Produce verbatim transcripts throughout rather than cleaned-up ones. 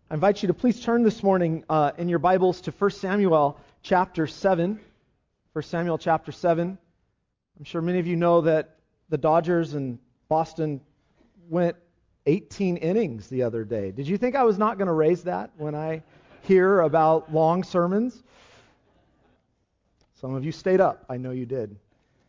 I invite you to please turn this morning uh, in your Bibles to First Samuel chapter seven. First Samuel chapter seven. I'm sure many of you know that the Dodgers and Boston went eighteen innings the other day. Did you think I was not going to raise that when I hear about long sermons? Some of you stayed up. I know you did.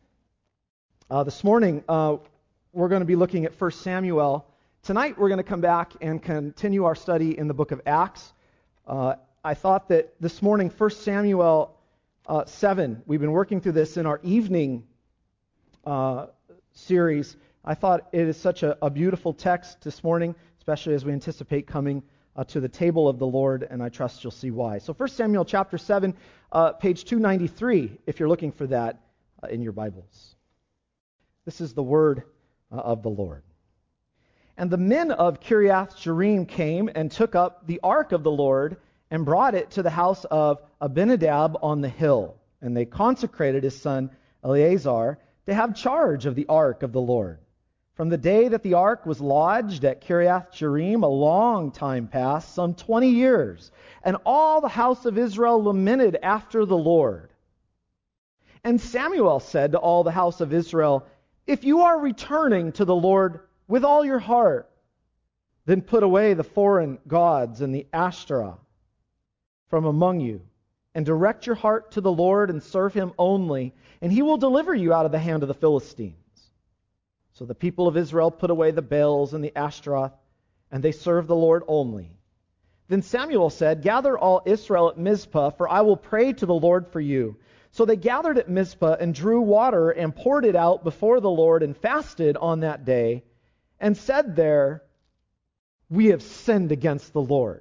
Uh, this morning, uh, we're going to be looking at First Samuel. Tonight, we're going to come back and continue our study in the book of Acts. Uh, I thought that this morning, First Samuel uh, seven, we've been working through this in our evening uh, series. I thought it is such a, a beautiful text this morning, especially as we anticipate coming uh, to the table of the Lord, and I trust you'll see why. So First Samuel chapter seven, uh, page two ninety-three, if you're looking for that uh, in your Bibles. This is the word uh, of the Lord. And the men of Kiriath Jearim came and took up the ark of the Lord and brought it to the house of Abinadab on the hill. And they consecrated his son Eleazar to have charge of the ark of the Lord. From the day that the ark was lodged at Kiriath Jearim, a long time passed, some twenty years. And all the house of Israel lamented after the Lord. And Samuel said to all the house of Israel, "If you are returning to the Lord with all your heart, then put away the foreign gods and the Ashtoreth from among you, and direct your heart to the Lord and serve him only, and he will deliver you out of the hand of the Philistines." So the people of Israel put away the Baals and the Ashtoreth, and they served the Lord only. Then Samuel said, "Gather all Israel at Mizpah, for I will pray to the Lord for you." So they gathered at Mizpah and drew water and poured it out before the Lord and fasted on that day, and said there, "We have sinned against the Lord."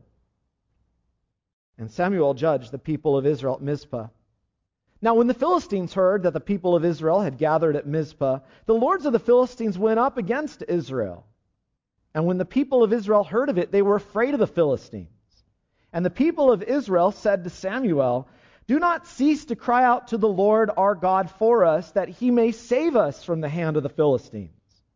And Samuel judged the people of Israel at Mizpah. Now when the Philistines heard that the people of Israel had gathered at Mizpah, the lords of the Philistines went up against Israel. And when the people of Israel heard of it, they were afraid of the Philistines. And the people of Israel said to Samuel, "Do not cease to cry out to the Lord our God for us, that he may save us from the hand of the Philistines."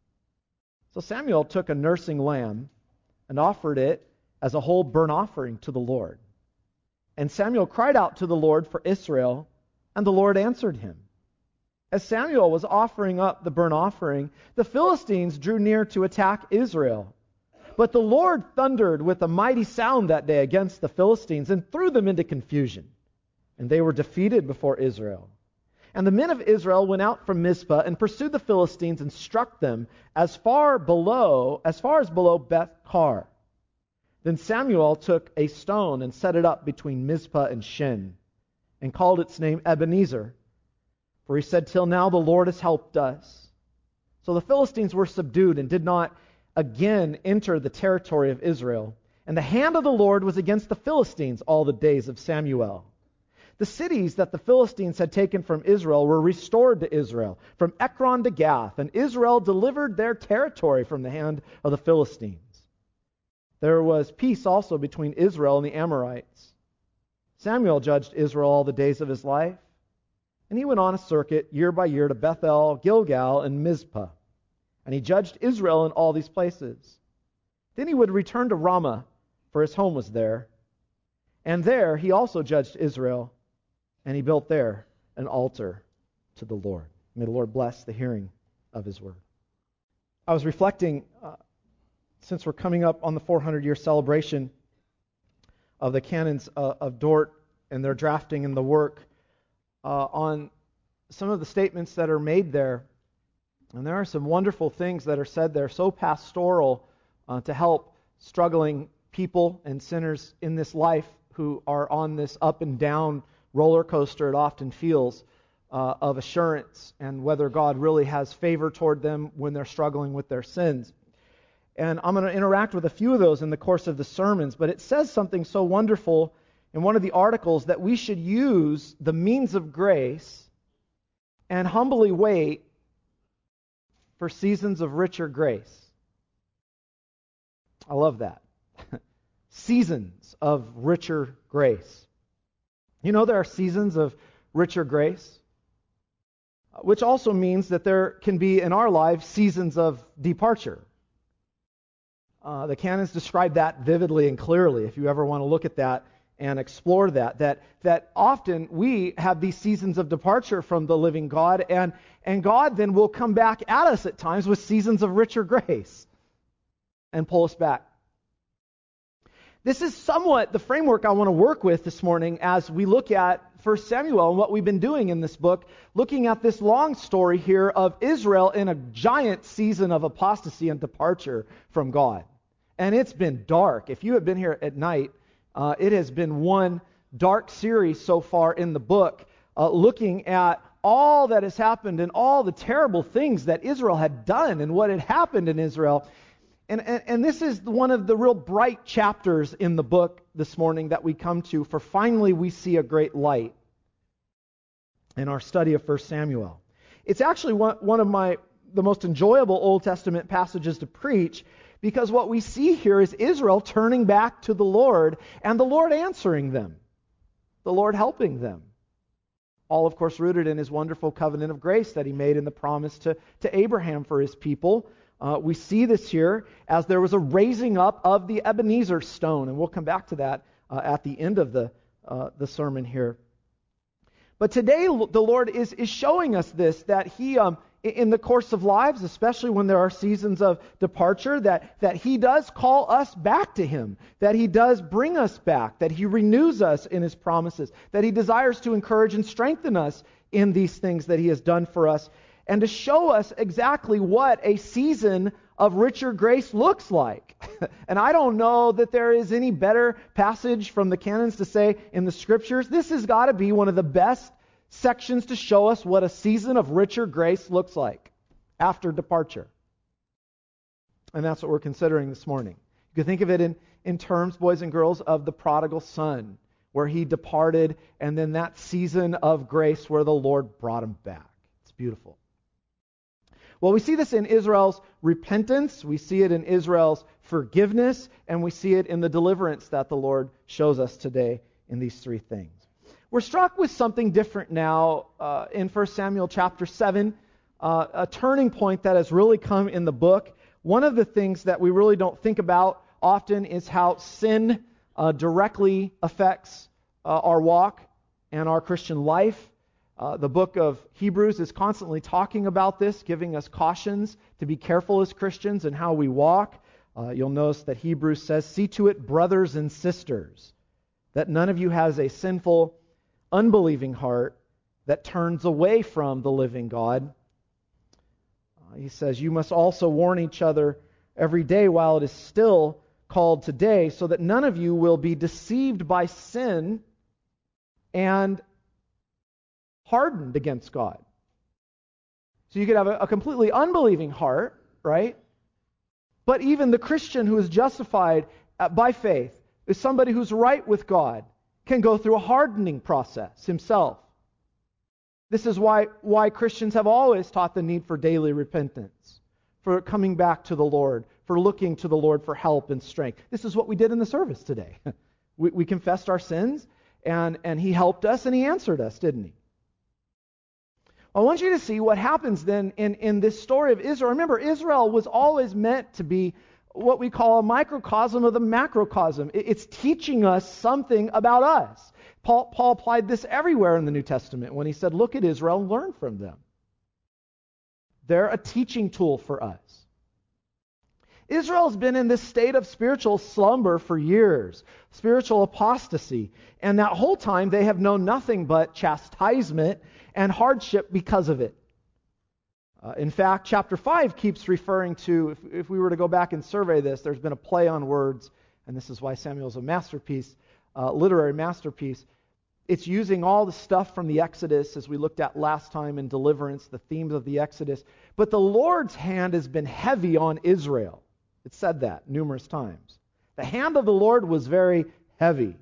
So Samuel took a nursing lamb and offered it as a whole burnt offering to the Lord. And Samuel cried out to the Lord for Israel, and the Lord answered him. As Samuel was offering up the burnt offering, the Philistines drew near to attack Israel. But the Lord thundered with a mighty sound that day against the Philistines and threw them into confusion, and they were defeated before Israel. And the men of Israel went out from Mizpah and pursued the Philistines and struck them as far below, as far as below Beth-kar. Then Samuel took a stone and set it up between Mizpah and Shin, and called its name Ebenezer. For he said, "Till now the Lord has helped us." So the Philistines were subdued and did not again enter the territory of Israel. And the hand of the Lord was against the Philistines all the days of Samuel. The cities that the Philistines had taken from Israel were restored to Israel, from Ekron to Gath, and Israel delivered their territory from the hand of the Philistines. There was peace also between Israel and the Amorites. Samuel judged Israel all the days of his life, and he went on a circuit year by year to Bethel, Gilgal, and Mizpah, and he judged Israel in all these places. Then he would return to Ramah, for his home was there, and there he also judged Israel, and he built there an altar to the Lord. May the Lord bless the hearing of his word. I was reflecting, uh, since we're coming up on the four hundred year celebration of the canons uh, of Dort and their drafting and the work, uh, on some of the statements that are made there. And there are some wonderful things that are said there, so pastoral uh, to help struggling people and sinners in this life who are on this up and down roller coaster it often feels uh, of assurance, and whether God really has favor toward them when they're struggling with their sins. And I'm going to interact with a few of those in the course of the sermons, but it says something so wonderful in one of the articles that we should use the means of grace and humbly wait for seasons of richer grace. I love that. Seasons of richer grace. You know, there are seasons of richer grace, which also means that there can be in our lives seasons of departure. Uh, the canons describe that vividly and clearly, if you ever want to look at that and explore that, that, that often we have these seasons of departure from the living God, and, and God then will come back at us at times with seasons of richer grace and pull us back. This is somewhat the framework I want to work with this morning as we look at First Samuel and what we've been doing in this book, looking at this long story here of Israel in a giant season of apostasy and departure from God. And it's been dark. If you have been here at night, uh, it has been one dark series so far in the book, uh, looking at all that has happened and all the terrible things that Israel had done and what had happened in Israel. And, and, and this is one of the real bright chapters in the book this morning that we come to, for finally we see a great light in our study of First Samuel. It's actually one, one of my the most enjoyable Old Testament passages to preach, because what we see here is Israel turning back to the Lord and the Lord answering them, the Lord helping them. All, of course, rooted in His wonderful covenant of grace that He made in the promise to, to Abraham for His people. Uh, we see this here as there was a raising up of the Ebenezer stone, and we'll come back to that uh, at the end of the uh, the sermon here. But today the Lord is is showing us this, that He, um, in the course of lives, especially when there are seasons of departure, that, that He does call us back to Him, that He does bring us back, that He renews us in His promises, that He desires to encourage and strengthen us in these things that He has done for us, and to show us exactly what a season of richer grace looks like. And I don't know that there is any better passage from the canons to say in the Scriptures, this has got to be one of the best sections to show us what a season of richer grace looks like after departure. And that's what we're considering this morning. You can think of it in, in terms, boys and girls, of the prodigal son, where he departed, and then that season of grace where the Lord brought him back. It's beautiful. Well, we see this in Israel's repentance, we see it in Israel's forgiveness, and we see it in the deliverance that the Lord shows us today in these three things. We're struck with something different now uh, in First Samuel chapter seven, uh, a turning point that has really come in the book. One of the things that we really don't think about often is how sin uh, directly affects uh, our walk and our Christian life. Uh, the book of Hebrews is constantly talking about this, giving us cautions to be careful as Christians in how we walk. Uh, you'll notice that Hebrews says, "See to it, brothers and sisters, that none of you has a sinful, unbelieving heart that turns away from the living God." Uh, he says, "You must also warn each other every day while it is still called today, so that none of you will be deceived by sin and hardened against God." So you could have a, a completely unbelieving heart, right? But even the Christian who is justified by faith, is somebody who's right with God, can go through a hardening process himself. This is why, why Christians have always taught the need for daily repentance, for coming back to the Lord, for looking to the Lord for help and strength. This is what we did in the service today. we, we confessed our sins, and, and He helped us, and He answered us, didn't He? I want you to see what happens then in, in this story of Israel. Remember, Israel was always meant to be what we call a microcosm of the macrocosm. It's teaching us something about us. Paul, Paul applied this everywhere in the New Testament when he said, look at Israel and learn from them. They're a teaching tool for us. Israel's been in this state of spiritual slumber for years, spiritual apostasy, and that whole time they have known nothing but chastisement and hardship because of it. Uh, in fact, chapter five keeps referring to, if, if we were to go back and survey this, there's been a play on words, and this is why Samuel's a masterpiece, uh, literary masterpiece. It's using all the stuff from the Exodus, as we looked at last time in deliverance, the themes of the Exodus. But the Lord's hand has been heavy on Israel. It said that numerous times. The hand of the Lord was very heavy.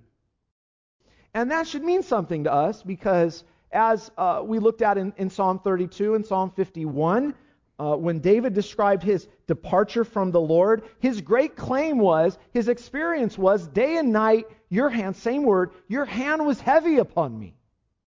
And that should mean something to us, because as uh, we looked at in, in Psalm thirty-two and Psalm fifty-one, uh, when David described his departure from the Lord, his great claim was, his experience was, day and night, your hand, same word, your hand was heavy upon me.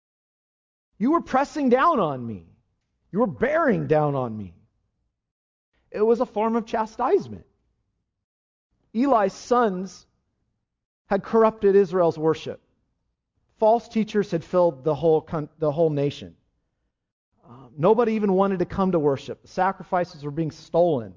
You were pressing down on me. You were bearing down on me. It was a form of chastisement. Eli's sons had corrupted Israel's worship. False teachers had filled the whole con- the whole nation. Um, nobody even wanted to come to worship. The sacrifices were being stolen.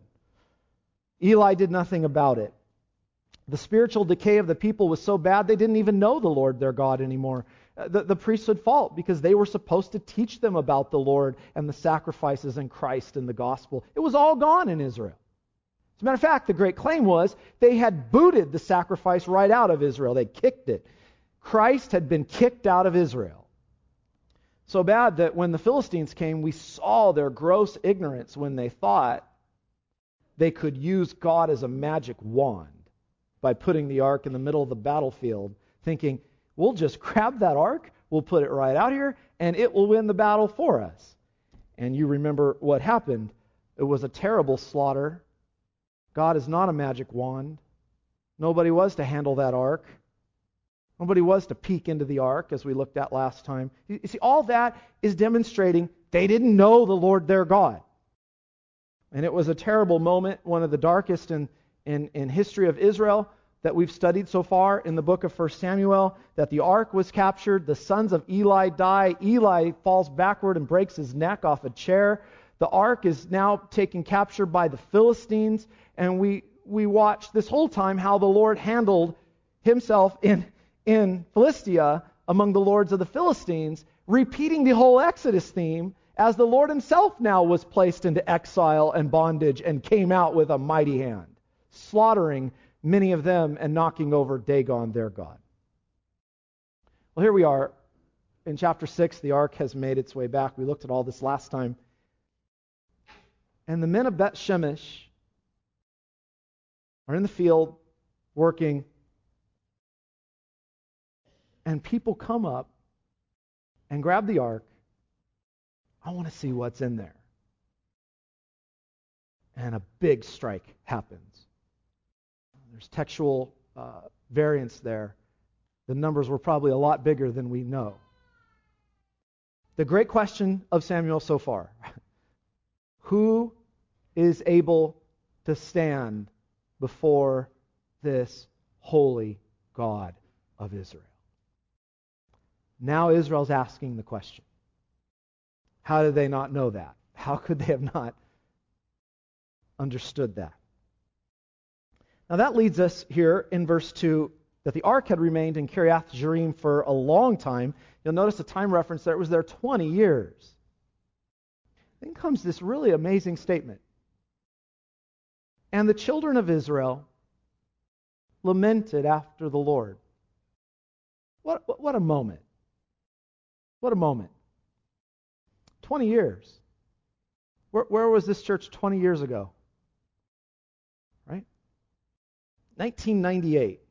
Eli did nothing about it. The spiritual decay of the people was so bad they didn't even know the Lord their God anymore. Uh, The, the priesthood fault because they were supposed to teach them about the Lord and the sacrifices in Christ and the gospel. It was all gone in Israel. As a matter of fact, the great claim was they had booted the sacrifice right out of Israel. They kicked it. Christ had been kicked out of Israel. So bad that when the Philistines came, we saw their gross ignorance when they thought they could use God as a magic wand by putting the ark in the middle of the battlefield, thinking, we'll just grab that ark, we'll put it right out here, and it will win the battle for us. And you remember what happened. It was a terrible slaughter. God is not a magic wand. Nobody was to handle that ark. Nobody was to peek into the ark, as we looked at last time. You see, all that is demonstrating they didn't know the Lord their God. And it was a terrible moment, one of the darkest in, in, in history of Israel that we've studied so far in the book of First Samuel, that the ark was captured, the sons of Eli die, Eli falls backward and breaks his neck off a chair. The ark is now taken capture by the Philistines, and we we watch this whole time how the Lord handled himself in in Philistia among the lords of the Philistines, repeating the whole Exodus theme as the Lord himself now was placed into exile and bondage and came out with a mighty hand, slaughtering many of them and knocking over Dagon, their god. Well, here we are in chapter six. The ark has made its way back. We looked at all this last time. And the men of Beth Shemesh are in the field working, and people come up and grab the ark. I want to see what's in there. And a big strike happens. There's textual uh, variance there. The numbers were probably a lot bigger than we know. The great question of Samuel so far: who is able to stand before this holy God of Israel? Now Israel's asking the question. How did they not know that? How could they have not understood that? Now that leads us here in verse two, that the ark had remained in Kiriath Jearim for a long time. You'll notice the time reference there. It was there twenty years. Then comes this really amazing statement. And the children of Israel lamented after the Lord. What, what, what a moment. What a moment. twenty years. Where, where was this church twenty years ago? Right? nineteen ninety-eight.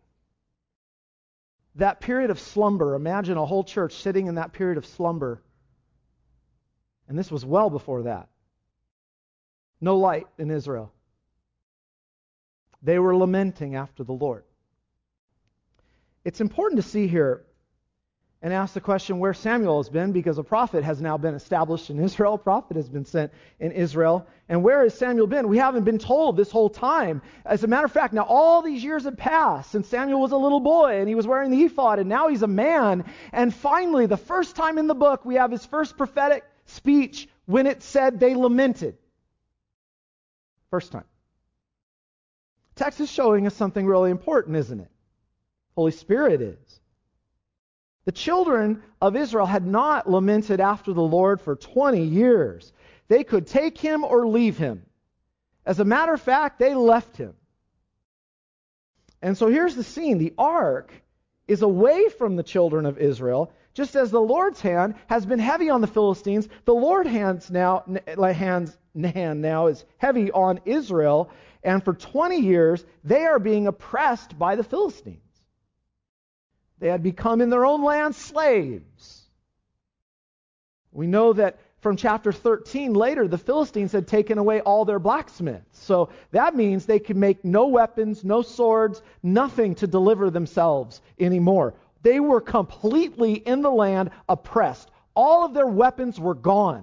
That period of slumber. Imagine a whole church sitting in that period of slumber. And this was well before that. No light in Israel. They were lamenting after the Lord. It's important to see here and ask the question where Samuel has been, because a prophet has now been established in Israel. A prophet has been sent in Israel. And where has Samuel been? We haven't been told this whole time. As a matter of fact, now all these years have passed since Samuel was a little boy and he was wearing the ephod, and now he's a man. And finally, the first time in the book, we have his first prophetic speech when it said they lamented. First time. Text is showing us something really important, isn't it? Holy Spirit is. The children of Israel had not lamented after the Lord for twenty years. They could take him or leave him. As a matter of fact, they left him. And so here's the scene. The ark is away from the children of Israel, just as the Lord's hand has been heavy on the Philistines. The Lord's hands now, hands, hand now is heavy on Israel, and for twenty years they are being oppressed by the Philistines. They had become in their own land slaves. We know that from chapter thirteen later, the Philistines had taken away all their blacksmiths. So that means they could make no weapons, no swords, nothing to deliver themselves anymore. They were completely in the land oppressed. All of their weapons were gone.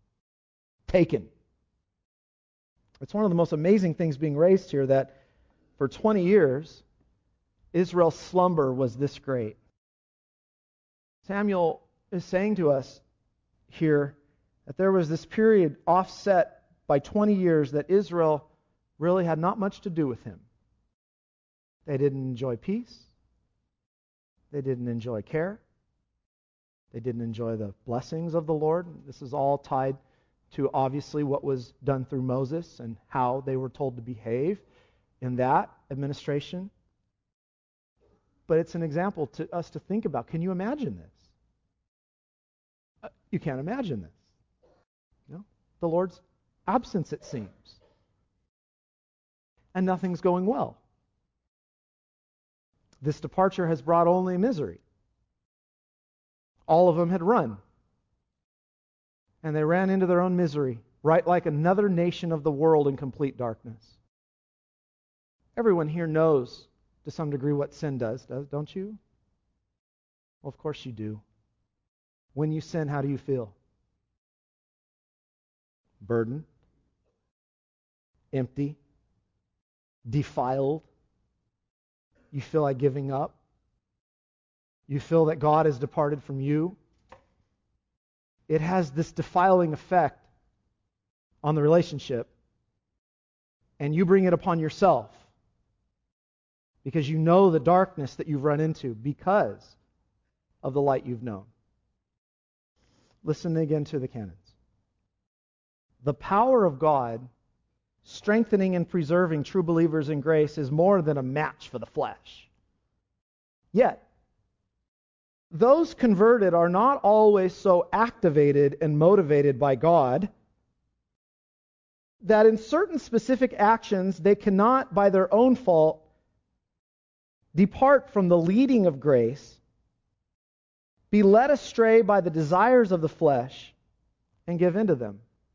Taken. It's one of the most amazing things being raised here, that for twenty years, Israel's slumber was this great. Samuel is saying to us here that there was this period offset by twenty years that Israel really had not much to do with him. They didn't enjoy peace. They didn't enjoy care. They didn't enjoy the blessings of the Lord. This is all tied to obviously what was done through Moses and how they were told to behave in that administration. But it's an example to us to think about. Can you imagine this? Uh, you can't imagine this. You know, the Lord's absence, it seems. And nothing's going well. This departure has brought only misery. All of them had run. And they ran into their own misery, right like another nation of the world in complete darkness. Everyone here knows to some degree what sin does, don't you? Well, of course you do. When you sin, how do you feel? Burdened, empty, defiled. You feel like giving up. You feel that God has departed from you. It has this defiling effect on the relationship, and you bring it upon yourself because you know the darkness that you've run into because of the light you've known. Listen again to the canons. The power of God strengthening and preserving true believers in grace is more than a match for the flesh. Yet, those converted are not always so activated and motivated by God that in certain specific actions they cannot, by their own fault, depart from the leading of grace, be led astray by the desires of the flesh, and give in to them.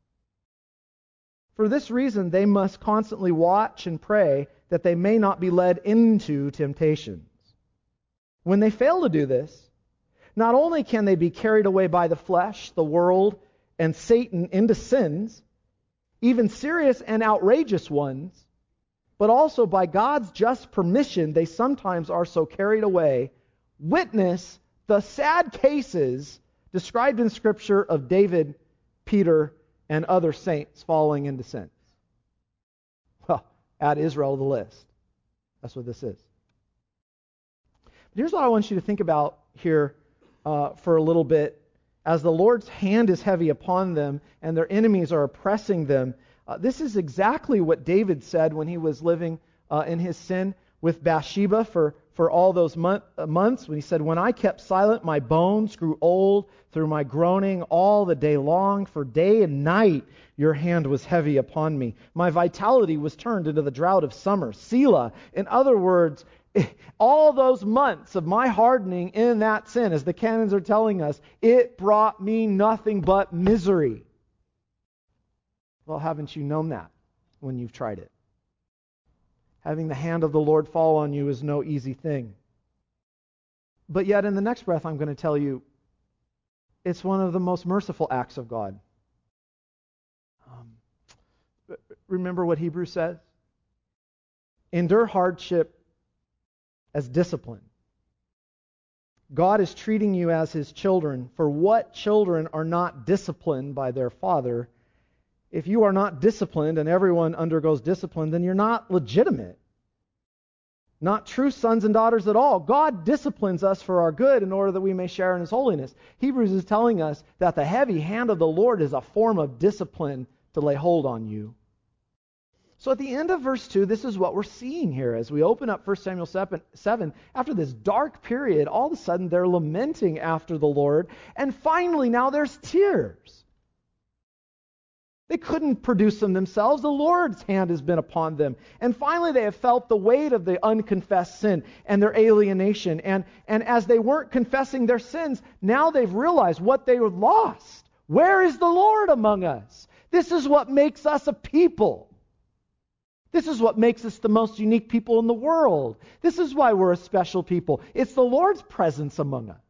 For this reason, they must constantly watch and pray that they may not be led into temptations. When they fail to do this, not only can they be carried away by the flesh, the world, and Satan into sins, even serious and outrageous ones, but also by God's just permission, they sometimes are so carried away. Witness the sad cases described in Scripture of David, Peter, and other saints falling into sins. Well, add Israel to the list. That's what this is. Here's what I want you to think about here uh, for a little bit. As the Lord's hand is heavy upon them and their enemies are oppressing them, uh, this is exactly what David said when he was living uh, in his sin with Bathsheba for, for all those month, uh, months. When he said, "When I kept silent, my bones grew old through my groaning all the day long. For day and night your hand was heavy upon me. My vitality was turned into the drought of summer." Selah. In other words, all those months of my hardening in that sin, as the canons are telling us, it brought me nothing but misery. Well, haven't you known that when you've tried it? Having the hand of the Lord fall on you is no easy thing. But yet in the next breath I'm going to tell you, it's one of the most merciful acts of God. Um, remember what Hebrews says? Endure hardship as discipline. God is treating you as His children. For what children are not disciplined by their father? If you are not disciplined, and everyone undergoes discipline, then you're not legitimate. Not true sons and daughters at all. God disciplines us for our good in order that we may share in His holiness. Hebrews is telling us that the heavy hand of the Lord is a form of discipline to lay hold on you. So at the end of verse two, this is what we're seeing here. As we open up First Samuel seven, after this dark period, all of a sudden they're lamenting after the Lord. And finally, now there's tears. They couldn't produce them themselves. The Lord's hand has been upon them. And finally, they have felt the weight of the unconfessed sin and their alienation. And, and as they weren't confessing their sins, now they've realized what they were lost. Where is the Lord among us? This is what makes us a people. This is what makes us the most unique people in the world. This is why we're a special people. It's the Lord's presence among us.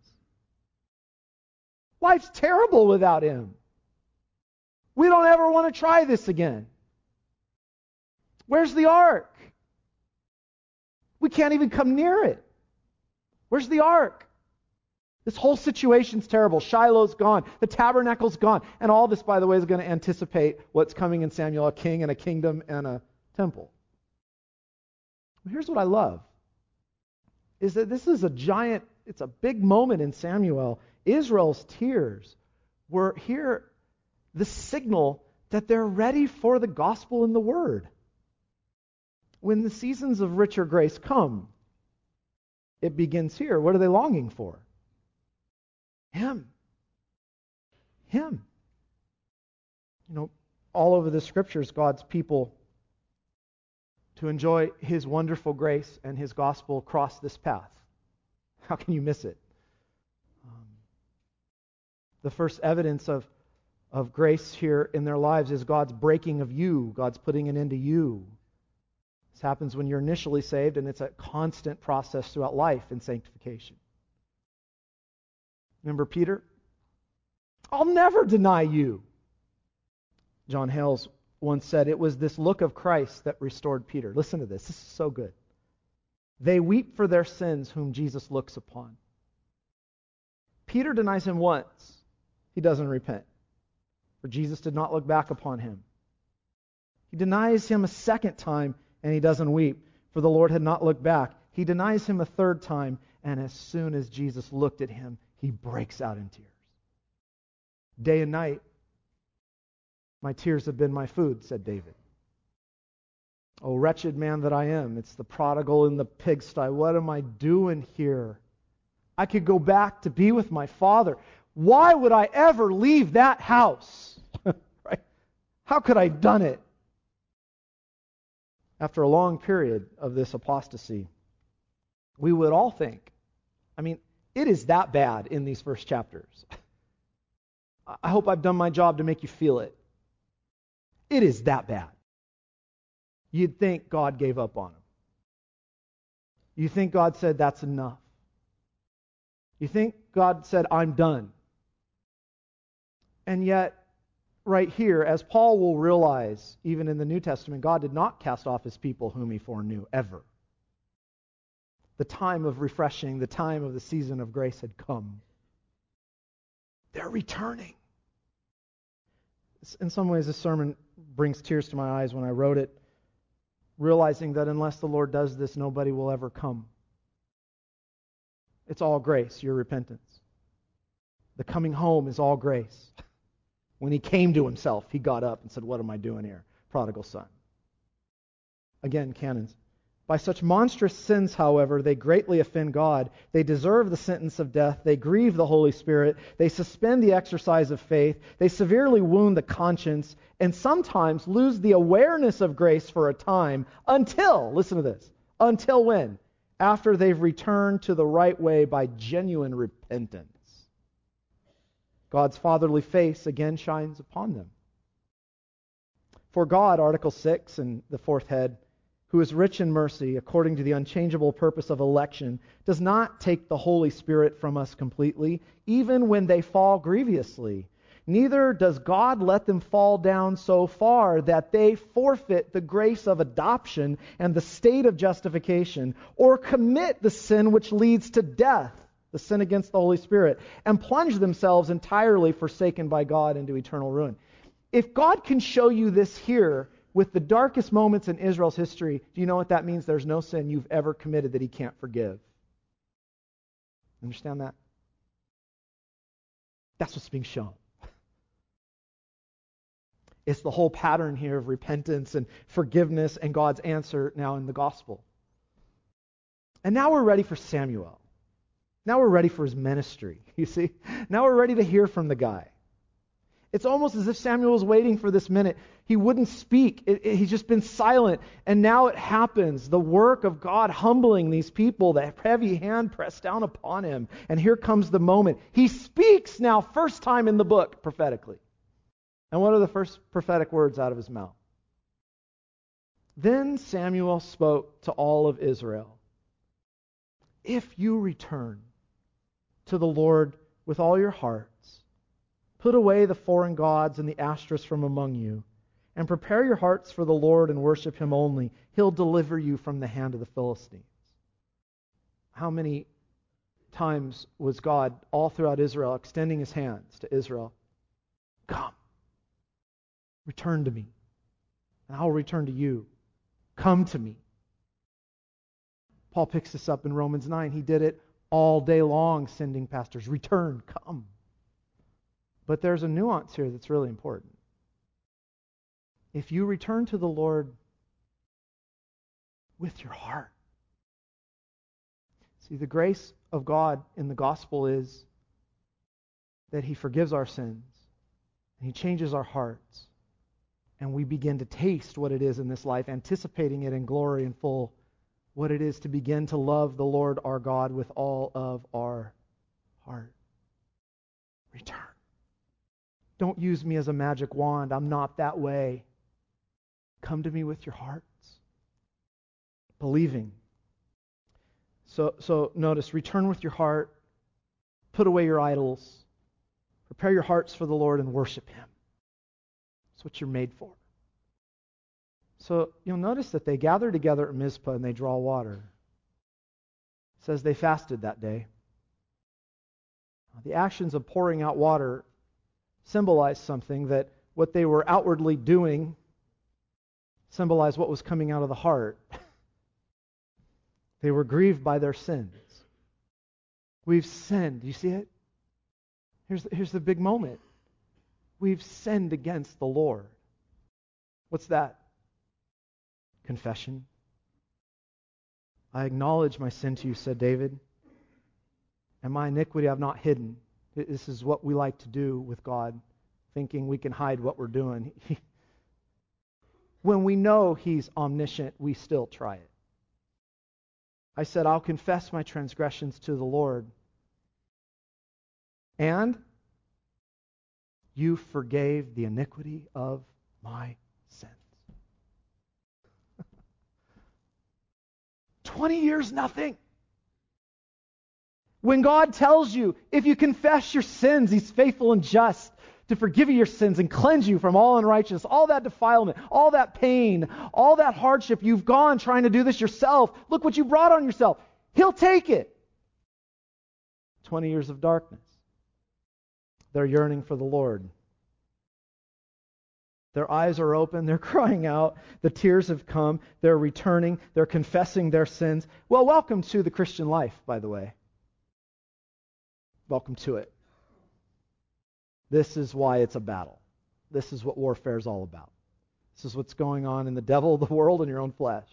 Life's terrible without Him. We don't ever want to try this again. Where's the ark? We can't even come near it. Where's the ark? This whole situation's terrible. Shiloh's gone. The tabernacle's gone. And all this, by the way, is going to anticipate what's coming in Samuel, a king and a kingdom and a temple. Here's what I love, is that this is a giant, it's a big moment in Samuel. Israel's tears were here the signal that they're ready for the gospel and the word. When the seasons of richer grace come, it begins here. What are they longing for? Him. Him. You know, all over the scriptures, God's people to enjoy His wonderful grace and His gospel cross this path. How can you miss it? Um, the first evidence of, of grace here in their lives is God's breaking of you. God's putting an end to you. This happens when you're initially saved, and it's a constant process throughout life in sanctification. Remember Peter? I'll never deny you. John Hales once said it was this look of Christ that restored Peter. Listen to this. This is so good. They weep for their sins whom Jesus looks upon. Peter denies him once. He doesn't repent. For Jesus did not look back upon him. He denies him a second time, and he doesn't weep, for the Lord had not looked back. He denies him a third time, and as soon as Jesus looked at him, he breaks out in tears. Day and night, my tears have been my food, said David. Oh, wretched man that I am. It's the prodigal in the pigsty. What am I doing here? I could go back to be with my father. Why would I ever leave that house? Right? How could I have done it? After a long period of this apostasy, we would all think, I mean, it is that bad in these first chapters. I hope I've done my job to make you feel it. It is that bad. You'd think God gave up on him. You think God said, that's enough. You think God said, I'm done. And yet, right here, as Paul will realize, even in the New Testament, God did not cast off His people whom He foreknew, ever. The time of refreshing, the time of the season of grace had come. They're returning. In some ways, this sermon brings tears to my eyes when I wrote it, realizing that unless the Lord does this, nobody will ever come. It's all grace, your repentance. The coming home is all grace. When he came to himself, he got up and said, what am I doing here? Prodigal son. Again, canons. By such monstrous sins, however, they greatly offend God. They deserve the sentence of death. They grieve the Holy Spirit. They suspend the exercise of faith. They severely wound the conscience and sometimes lose the awareness of grace for a time until, listen to this, until when? After they've returned to the right way by genuine repentance. God's fatherly face again shines upon them. For God, Article six and the fourth head, who is rich in mercy, according to the unchangeable purpose of election, does not take the Holy Spirit from us completely, even when they fall grievously. Neither does God let them fall down so far that they forfeit the grace of adoption and the state of justification, or commit the sin which leads to death, the sin against the Holy Spirit, and plunge themselves entirely forsaken by God into eternal ruin. If God can show you this here, with the darkest moments in Israel's history, do you know what that means? There's no sin you've ever committed that He can't forgive. Understand that? That's what's being shown. It's the whole pattern here of repentance and forgiveness and God's answer now in the gospel. And now we're ready for Samuel. Now we're ready for his ministry, you see? Now we're ready to hear from the guy. It's almost as if Samuel was waiting for this minute. He wouldn't speak. It, it, he's just been silent. And now it happens. The work of God humbling these people, the heavy hand pressed down upon him. And here comes the moment. He speaks now, first time in the book, prophetically. And what are the first prophetic words out of his mouth? Then Samuel spoke to all of Israel. If you return to the Lord with all your hearts, put away the foreign gods and the Ashtoreths from among you, and prepare your hearts for the Lord and worship Him only. He'll deliver you from the hand of the Philistines. How many times was God all throughout Israel extending his hands to Israel? Come, return to me, and I'll return to you. Come to me. Paul picks this up in Romans nine. He did it all day long, sending pastors, return, come. But there's a nuance here that's really important. If you return to the Lord with your heart. See, the grace of God in the gospel is that he forgives our sins, and he changes our hearts, and we begin to taste what it is in this life, anticipating it in glory and full, what it is to begin to love the Lord our God with all of our heart. Return. Don't use me as a magic wand. I'm not that way. Come to me with your hearts. Believing. So, so notice, return with your heart. Put away your idols. Prepare your hearts for the Lord and worship him. That's what you're made for. So you'll notice that they gather together at Mizpah and they draw water. It says they fasted that day. The actions of pouring out water symbolize something, that what they were outwardly doing symbolized what was coming out of the heart. They were grieved by their sins. We've sinned. You see it? Here's, here's the big moment. We've sinned against the Lord. What's that? Confession. I acknowledge my sin to you, said David, and my iniquity I've not hidden. This is what we like to do with God, thinking we can hide what we're doing. When we know he's omniscient, we still try it. I said, I'll confess my transgressions to the Lord. And you forgave the iniquity of my sins. Twenty years, nothing. When God tells you, if you confess your sins, he's faithful and just to forgive you your sins and cleanse you from all unrighteousness, all that defilement, all that pain, all that hardship. You've gone trying to do this yourself. Look what you brought on yourself. He'll take it. Twenty years of darkness. They're yearning for the Lord. Their eyes are open. They're crying out. The tears have come. They're returning. They're confessing their sins. Well, welcome to the Christian life, by the way. Welcome to it. This is why it's a battle. This is what warfare is all about. This is what's going on in the devil, the world, and your own flesh.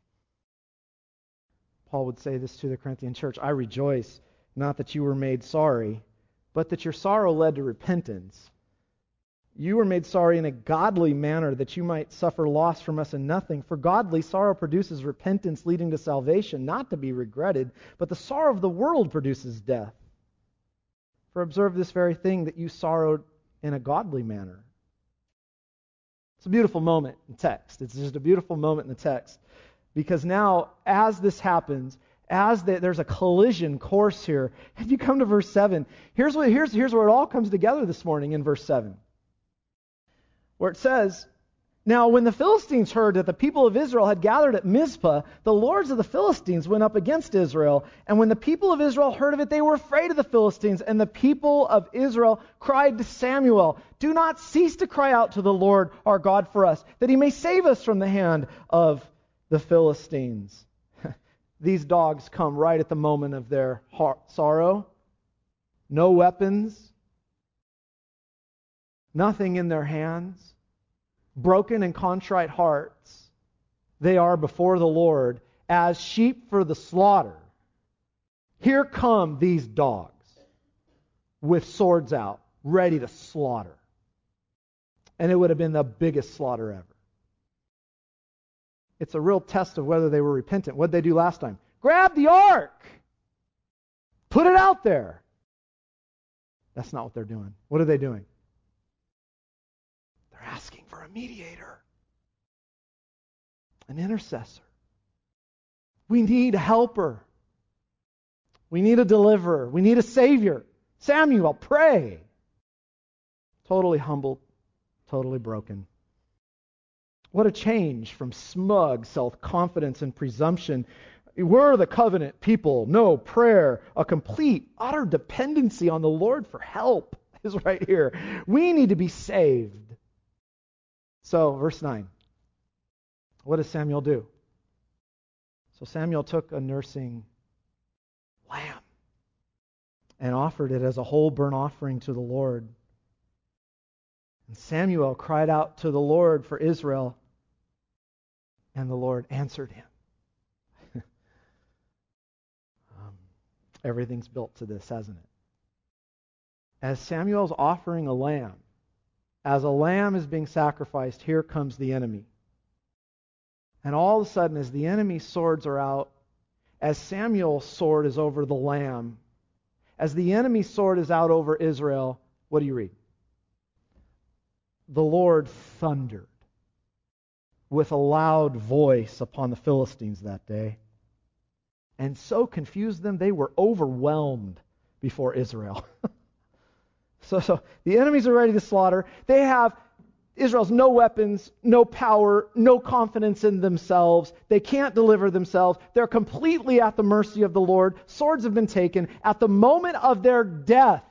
Paul would say this to the Corinthian church, I rejoice, not that you were made sorry, but that your sorrow led to repentance. You were made sorry in a godly manner, that you might suffer loss from us in nothing. For godly sorrow produces repentance leading to salvation, not to be regretted, but the sorrow of the world produces death. For observe this very thing, that you sorrowed in a godly manner. It's a beautiful moment in text. It's just a beautiful moment in the text. Because now, as this happens, as the, there's a collision course here, if you come to verse seven, here's, what, here's, here's where it all comes together this morning in verse seven. Where it says, now when the Philistines heard that the people of Israel had gathered at Mizpah, the lords of the Philistines went up against Israel. And when the people of Israel heard of it, they were afraid of the Philistines. And the people of Israel cried to Samuel, do not cease to cry out to the Lord our God for us, that he may save us from the hand of the Philistines. These dogs come right at the moment of their heart, sorrow. No weapons. Nothing in their hands. Broken and contrite hearts. They are before the Lord as sheep for the slaughter. Here come these dogs with swords out, ready to slaughter. And it would have been the biggest slaughter ever. It's a real test of whether they were repentant. What did they do last time? Grab the ark! Put it out there! That's not what they're doing. What are they doing? They're asking for a mediator. An intercessor. We need a helper. We need a deliverer. We need a savior. Samuel, pray! Totally humbled. Totally broken. What a change from smug self-confidence and presumption we're the covenant people. No prayer. A complete, utter dependency on the Lord for help is right here. We need to be saved. So, verse nine. What does Samuel do? So Samuel took a nursing lamb and offered it as a whole burnt offering to the Lord. And Samuel cried out to the Lord for Israel, and the Lord answered him. um, everything's built to this, hasn't it? As Samuel's offering a lamb, as a lamb is being sacrificed, here comes the enemy. And all of a sudden, as the enemy's swords are out, as Samuel's sword is over the lamb, as the enemy's sword is out over Israel, what do you read? The Lord thundered with a loud voice upon the Philistines that day, and so confused them they were overwhelmed before Israel. so, so the enemies are ready to slaughter. They have Israel's no weapons, no power, no confidence in themselves. They can't deliver themselves. They're completely at the mercy of the Lord. Swords have been taken. At the moment of their death,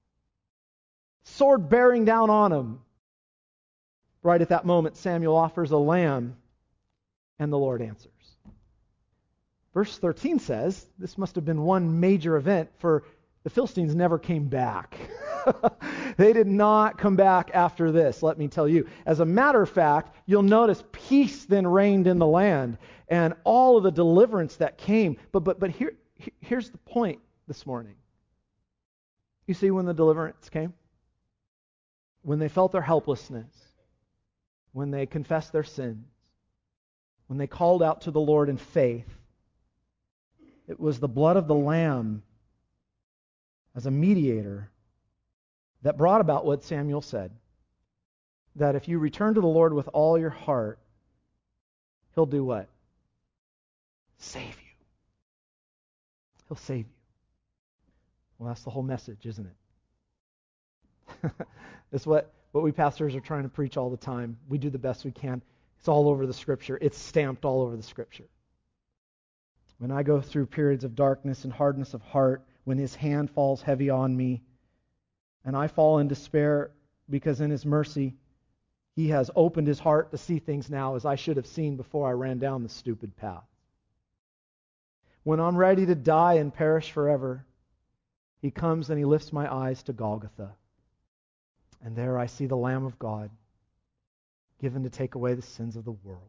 sword bearing down on them. Right at that moment, Samuel offers a lamb, and the Lord answers. Verse thirteen says, this must have been one major event, for the Philistines never came back. They did not come back after this, let me tell you. As a matter of fact, you'll notice peace then reigned in the land, and all of the deliverance that came. But but but here here's the point this morning. You see, when the deliverance came, when they felt their helplessness, when they confessed their sins, when they called out to the Lord in faith, it was the blood of the Lamb as a mediator that brought about what Samuel said, that if you return to the Lord with all your heart, He'll do what? Save you. He'll save you. Well, that's the whole message, isn't it? It's what, what we pastors are trying to preach all the time. We do the best we can. It's all over the Scripture. It's stamped all over the Scripture. When I go through periods of darkness and hardness of heart, when His hand falls heavy on me, and I fall in despair because in His mercy, He has opened His heart to see things now as I should have seen before I ran down the stupid path. When I'm ready to die and perish forever, He comes and He lifts my eyes to Golgotha. And there I see the Lamb of God given to take away the sins of the world.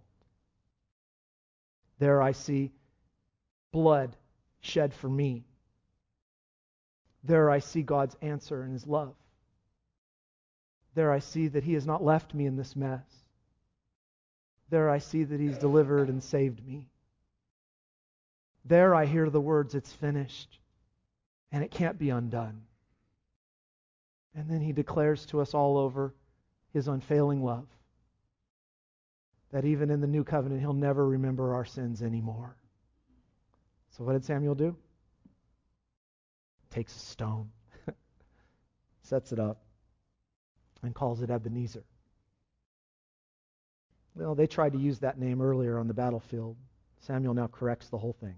There I see blood shed for me. There I see God's answer and His love. There I see that He has not left me in this mess. There I see that He's delivered and saved me. There I hear the words, it's finished, and it can't be undone. And then He declares to us all over His unfailing love, that even in the new covenant, He'll never remember our sins anymore. So what did Samuel do? Takes a stone, sets it up, and calls it Ebenezer. Well, they tried to use that name earlier on the battlefield. Samuel now corrects the whole thing.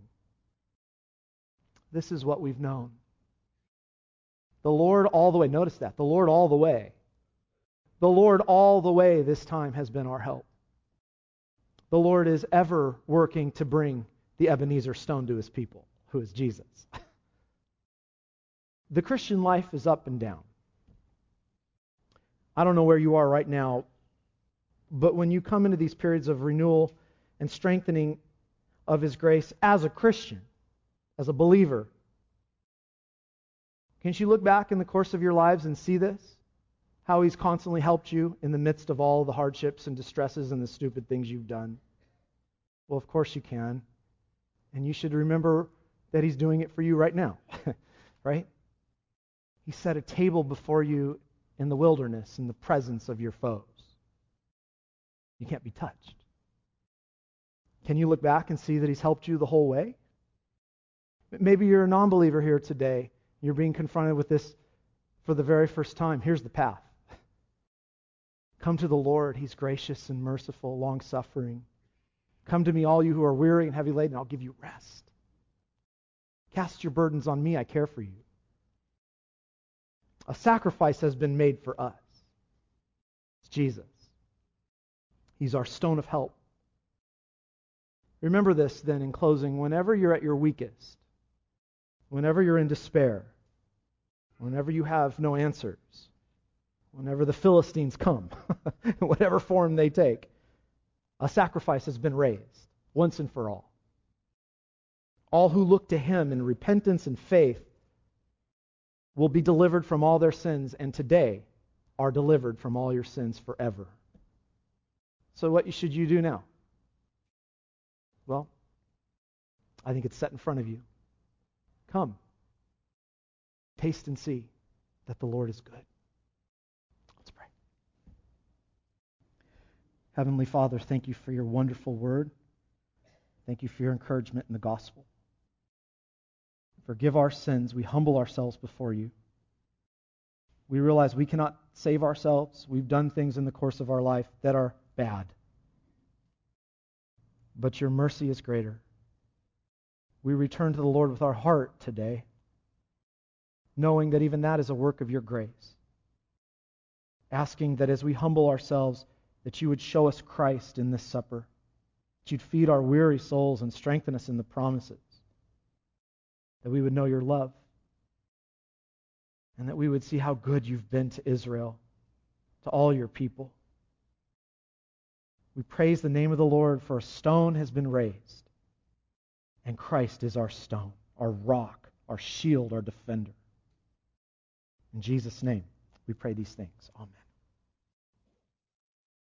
This is what we've known. The Lord all the way, notice that, the Lord all the way. The Lord all the way this time has been our help. The Lord is ever working to bring the Ebenezer stone to His people, who is Jesus. The Christian life is up and down. I don't know where you are right now, but when you come into these periods of renewal and strengthening of His grace as a Christian, as a believer, can't you look back in the course of your lives and see this? How He's constantly helped you in the midst of all the hardships and distresses and the stupid things you've done? Well, of course you can. And you should remember that He's doing it for you right now. Right? He set a table before you in the wilderness in the presence of your foes. You can't be touched. Can you look back and see that He's helped you the whole way? Maybe you're a non-believer here today. You're being confronted with this for the very first time. Here's the path. Come to the Lord. He's gracious and merciful, long-suffering. Come to me, all you who are weary and heavy laden, I'll give you rest. Cast your burdens on me, I care for you. A sacrifice has been made for us. It's Jesus. He's our stone of help. Remember this then in closing. Whenever you're at your weakest, whenever you're in despair, whenever you have no answers, whenever the Philistines come, in whatever form they take, a sacrifice has been raised once and for all. All who look to Him in repentance and faith will be delivered from all their sins, and today are delivered from all your sins forever. So what should you do now? Well, I think it's set in front of you. Come. Taste and see that the Lord is good. Let's pray. Heavenly Father, thank you for your wonderful word. Thank you for your encouragement in the gospel. Forgive our sins. We humble ourselves before you. We realize we cannot save ourselves. We've done things in the course of our life that are bad. But your mercy is greater. We return to the Lord with our heart today, knowing that even that is a work of your grace. Asking that as we humble ourselves, that you would show us Christ in this supper, that you'd feed our weary souls and strengthen us in the promises, that we would know your love, and that we would see how good you've been to Israel, to all your people. We praise the name of the Lord, for a stone has been raised, and Christ is our stone, our rock, our shield, our defender. In Jesus' name, we pray these things. Amen.